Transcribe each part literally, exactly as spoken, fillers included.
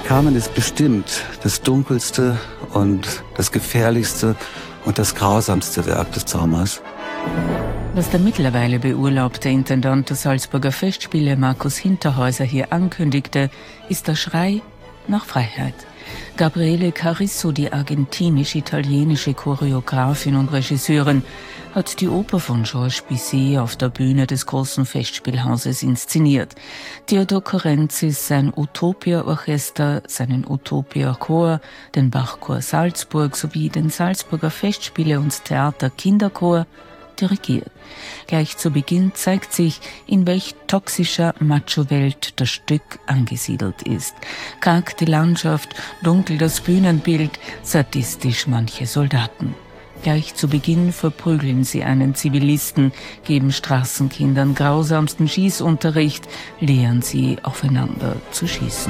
Carmen ist bestimmt das dunkelste und das gefährlichste und das grausamste Werk des Zaumers. Was der mittlerweile beurlaubte Intendant der Salzburger Festspiele Markus Hinterhäuser hier ankündigte, ist der Schrei nach Freiheit. Gabriele Carrisso, die argentinisch-italienische Choreografin und Regisseurin, hat die Oper von Georges Bizet auf der Bühne des großen Festspielhauses inszeniert. Theodor Korenzis sein Utopia-Orchester, seinen Utopia-Chor, den Bachchor Salzburg sowie den Salzburger Festspiele- und Theater-Kinderchor dirigiert. Gleich zu Beginn zeigt sich, in welch toxischer Macho-Welt das Stück angesiedelt ist. Karg die Landschaft, dunkel das Bühnenbild, sadistisch manche Soldaten. Gleich zu Beginn verprügeln sie einen Zivilisten, geben Straßenkindern grausamsten Schießunterricht, lehren sie, aufeinander zu schießen.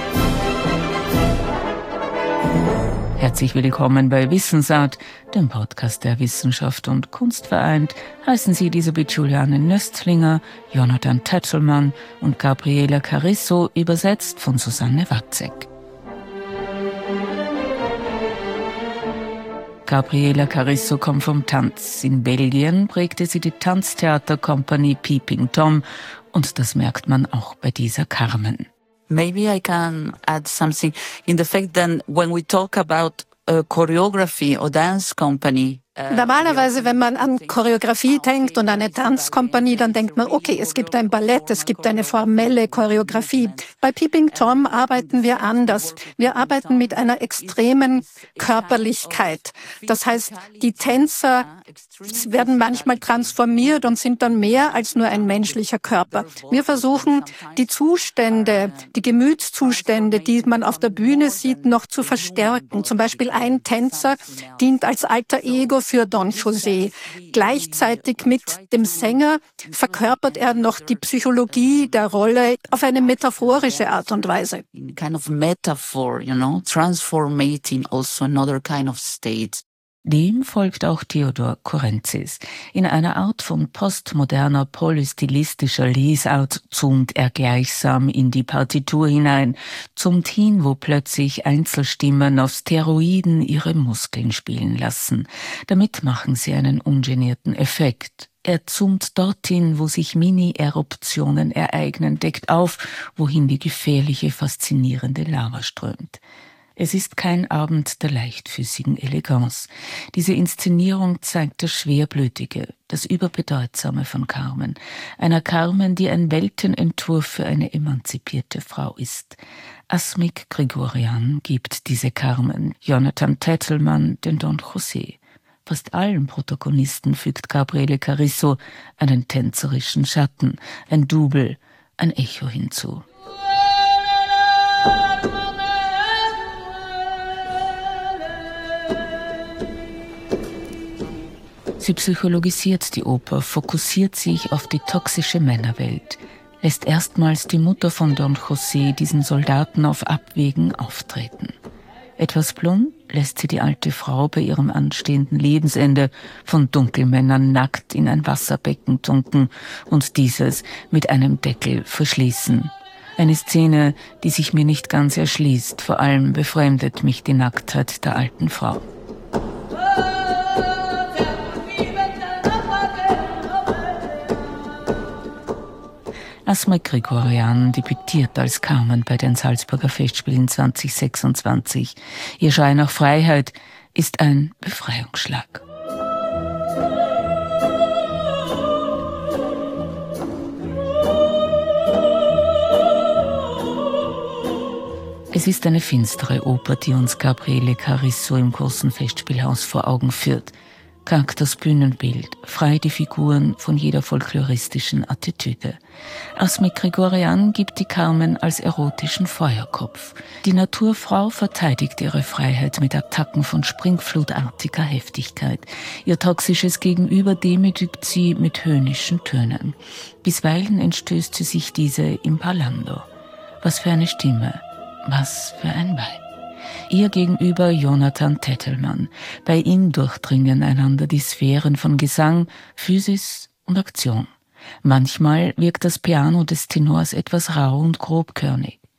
Herzlich willkommen bei Wissensart, dem Podcast der Wissenschaft und Kunst vereint. Heißen Sie Elisabeth Juliane Nöstlinger, Jonathan Tettelmann und Gabriele Carrisso, übersetzt von Susanne Watzek. Gabriele Carrisso kommt vom Tanz. In Belgien prägte sie die Tanztheaterkompanie Peeping Tom und das merkt man auch bei dieser Carmen. Maybe I can add something in the fact that when we talk about a choreography or dance company. Normalerweise, wenn man an Choreografie denkt und eine Tanzkompanie, dann denkt man, okay, es gibt ein Ballett, es gibt eine formelle Choreografie. Bei Peeping Tom arbeiten wir anders. Wir arbeiten mit einer extremen Körperlichkeit. Das heißt, die Tänzer werden manchmal transformiert und sind dann mehr als nur ein menschlicher Körper. Wir versuchen, die Zustände, die Gemütszustände, die man auf der Bühne sieht, noch zu verstärken. Zum Beispiel ein Tänzer dient als alter Ego für Don José. Gleichzeitig mit dem Sänger verkörpert er noch die Psychologie der Rolle auf eine metaphorische Art und Weise. Kind of metaphor, you know, transformating also another kind of state. Dem folgt auch Theodor Korenzis. In einer Art von postmoderner, polystilistischer Lesart zoomt er gleichsam in die Partitur hinein, zoomt hin, wo plötzlich Einzelstimmen auf Steroiden ihre Muskeln spielen lassen. Damit machen sie einen ungenierten Effekt. Er zoomt dorthin, wo sich Mini-Eruptionen ereignen, deckt auf, wohin die gefährliche, faszinierende Lava strömt. Es ist kein Abend der leichtfüßigen Eleganz. Diese Inszenierung zeigt das Schwerblütige, das Überbedeutsame von Carmen. Einer Carmen, die ein Weltenentwurf für eine emanzipierte Frau ist. Asmik Grigorian gibt diese Carmen, Jonathan Tettelmann den Don José. Fast allen Protagonisten fügt Gabriele Carrisso einen tänzerischen Schatten, ein Double, ein Echo hinzu. Sie psychologisiert die Oper, fokussiert sich auf die toxische Männerwelt, lässt erstmals die Mutter von Don José diesen Soldaten auf Abwägen auftreten. Etwas plump lässt sie die alte Frau bei ihrem anstehenden Lebensende von Dunkelmännern nackt in ein Wasserbecken tunken und dieses mit einem Deckel verschließen. Eine Szene, die sich mir nicht ganz erschließt, vor allem befremdet mich die Nacktheit der alten Frau. Asmik Grigorian debütiert als Carmen bei den Salzburger Festspielen zwanzig sechsundzwanzig. Ihr Schrei nach Freiheit ist ein Befreiungsschlag. Es ist eine finstere Oper, die uns Gabriele Carrisso im großen Festspielhaus vor Augen führt. Karg das Bühnenbild, frei die Figuren von jeder folkloristischen Attitüde. Asmik Grigorian gibt die Carmen als erotischen Feuerkopf. Die Naturfrau verteidigt ihre Freiheit mit Attacken von springflutartiger Heftigkeit. Ihr toxisches Gegenüber demütigt sie mit höhnischen Tönen. Bisweilen entstößt sie sich diese im Parlando. Was für eine Stimme, was für ein Weib. Ihr gegenüber Jonathan Tettelmann. Bei ihm durchdringen einander die Sphären von Gesang, Physis und Aktion. Manchmal wirkt das Piano des Tenors etwas rau und grobkörnig.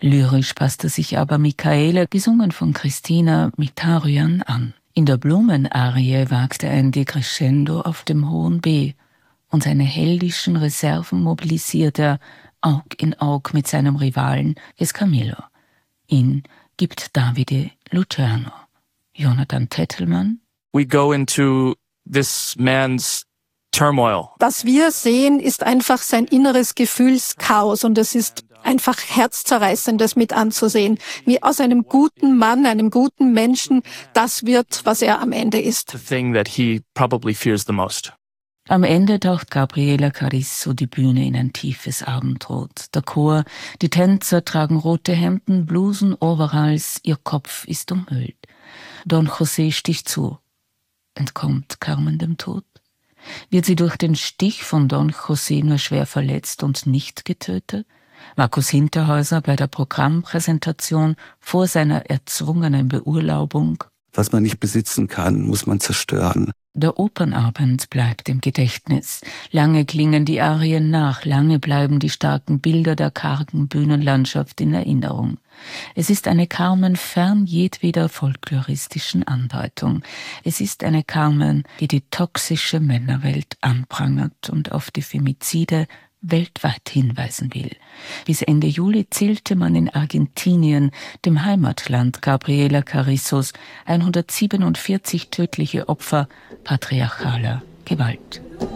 Lyrisch passte sich aber Michaela, gesungen von Christina Mitaryan, an. In der Blumenarie wagte er ein Decrescendo auf dem hohen B und seine heldischen Reserven mobilisierte er Aug in Aug mit seinem Rivalen Escamillo. Ihn gibt Davide Lucerno. Jonathan Tettelmann. We go into this man's turmoil. Was wir sehen, ist einfach sein inneres Gefühlschaos und es ist einfach herzzerreißendes mit anzusehen, wie aus einem guten Mann, einem guten Menschen, das wird, was er am Ende ist. The thing that he probably fears the most. Am Ende taucht Gabriela Carrizo die Bühne in ein tiefes Abendrot. Der Chor, die Tänzer tragen rote Hemden, Blusen, Overalls, ihr Kopf ist umhüllt. Don José sticht zu. Entkommt Carmen dem Tod? Wird sie durch den Stich von Don José nur schwer verletzt und nicht getötet? Markus Hinterhäuser bei der Programmpräsentation vor seiner erzwungenen Beurlaubung. Was man nicht besitzen kann, muss man zerstören. Der Opernabend bleibt im Gedächtnis. Lange klingen die Arien nach, lange bleiben die starken Bilder der kargen Bühnenlandschaft in Erinnerung. Es ist eine Carmen fern jedweder folkloristischen Andeutung. Es ist eine Carmen, die die toxische Männerwelt anprangert und auf die Femizide weltweit hinweisen will. Bis Ende Juli zählte man in Argentinien, dem Heimatland Gabriela Carrizos, hundertsiebenundvierzig tödliche Opfer patriarchaler Gewalt.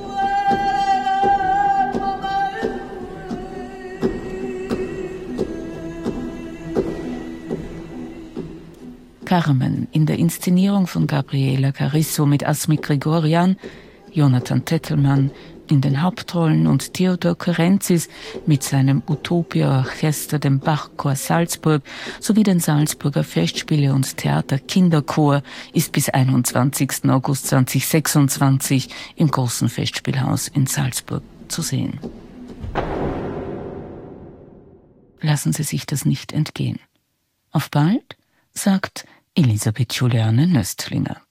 Carmen in der Inszenierung von Gabriela Carrizo mit Asmik Grigorian, Jonathan Tettelmann in den Hauptrollen und Theodor Kurenzis mit seinem Utopia-Orchester, dem Bachchor Salzburg sowie den Salzburger Festspiele- und Theater-Kinderchor ist bis einundzwanzigsten August zweitausendsechsundzwanzig im Großen Festspielhaus in Salzburg zu sehen. Lassen Sie sich das nicht entgehen. Auf bald, sagt Elisabeth Juliane Nöstlinger.